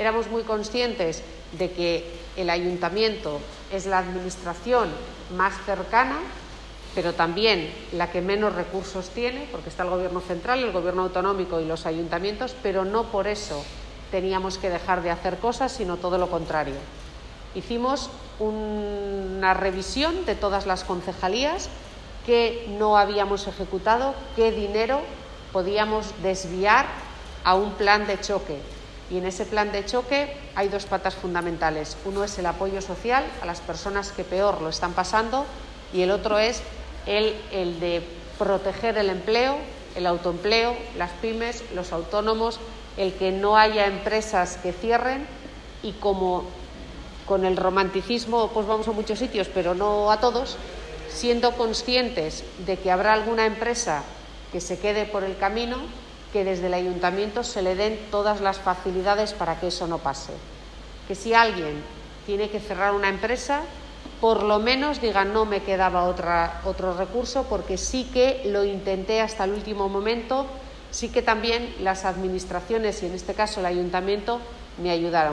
éramos muy conscientes de que el ayuntamiento es la administración más cercana, pero también la que menos recursos tiene, porque está el Gobierno central, el Gobierno autonómico y los ayuntamientos, pero no por eso teníamos que dejar de hacer cosas, sino todo lo contrario. Hicimos una revisión de todas las concejalías que no habíamos ejecutado, qué dinero podíamos desviar a un plan de choque. Y en ese plan de choque hay dos patas fundamentales. Uno es el apoyo social a las personas que peor lo están pasando y el otro es el de proteger el empleo, el autoempleo, las pymes, los autónomos, el que no haya empresas que cierren y como con el romanticismo pues vamos a muchos sitios pero no a todos, siendo conscientes de que habrá alguna empresa que se quede por el camino, que desde el ayuntamiento se le den todas las facilidades para que eso no pase. Que si alguien tiene que cerrar una empresa, por lo menos diga no me quedaba otro recurso porque sí que lo intenté hasta el último momento, sí que también las administraciones y en este caso el ayuntamiento me ayudaron.